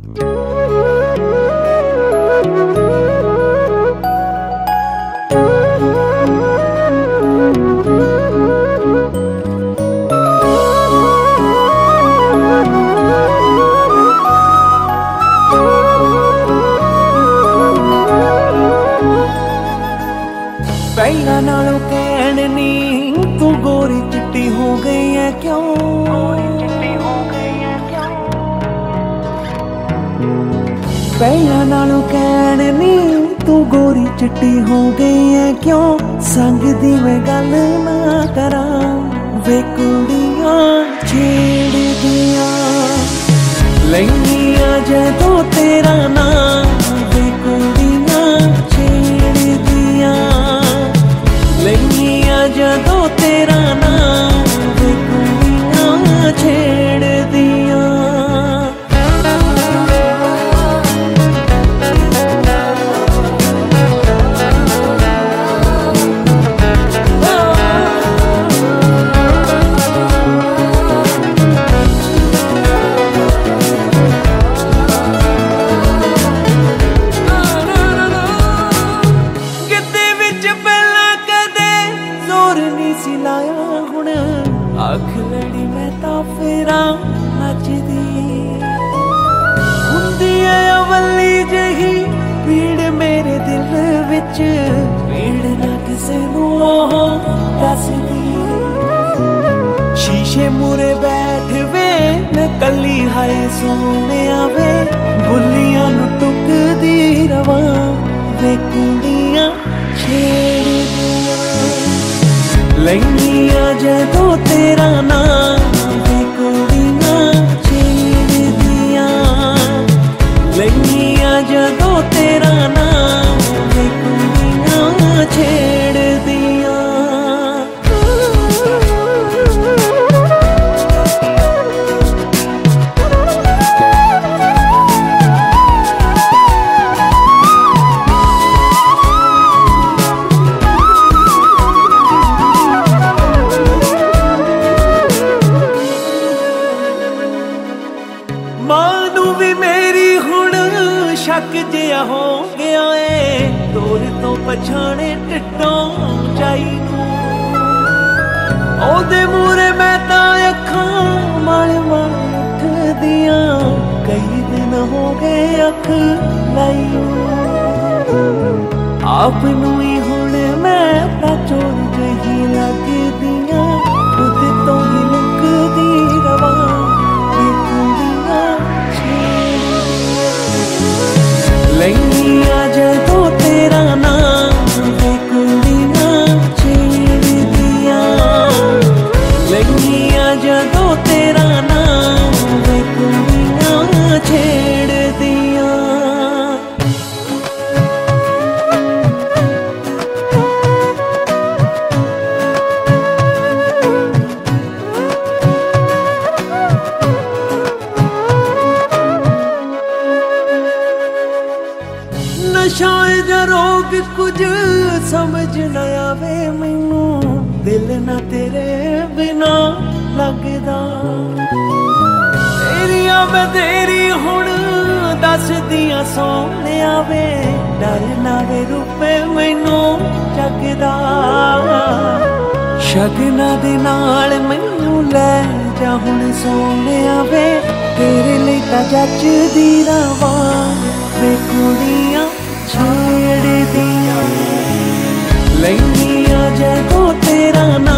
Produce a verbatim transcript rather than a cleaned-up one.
पहला नालों कहन नी तू गोरी चिट्टी हो गई है क्यों? पहला नालों कहन नी तू गोरी चिट्टी हो गई है क्यों? संग दी मैं गल ना करा वे कुड़ियां छेड़ दिया लैनिया जदों तेरा नाम वे कुड़ियां छेड़ दिया लैनिया जदों तेरा नाम वे कुड़ियां छेड़ दिया। अख लड़ी मैं तो फेरा नचदी हुंदी है अवली जही पीड़ मेरे दिल विच पीड़ ना किसे नूं दसदी शीशे मुरे बैठ वे मैं कली हाय सोने आवे बुलियां नूं टुकदी रवां वे कुड़ियां छेड़ दियां लैनिया जदों तेरा नाम वे कुड़ियां छेड़ दिया लैनिया जदों तेरा नाम वे कुड़ियां छेड़ दिया। मानू भी मेरी हुण शक जिहा हो गया है दूर तो पछाणे टिड्डों जाई नूं ओदे मूरे मैं तां अखां माल माल उठदियां कई दिन हो गए अख लाई आप नूं ही हुण मैं तां चोर जही लगदियां खुद तो ही लुकदी रवां लैनिया जदों तेरा नाम वे कुड़ियां छेड़ दिया लैनिया जदों तेरा नाम वे कुड़ियां छेड़ दिया। शायद रोग कुछ समझ न आवे मैनू दिल ना तेरे बिना लगदा तेरिया मैं तेरी हुण दस दियां सोने आवे डर ना वे रूपे मैनू जगदा शगना दे नाल मैनू लै जा हुण सोने आवे तेरे लिए तां जचदी रवां वे कुड़ियां छेड़ दिया लैनिया जदों तेरा नाम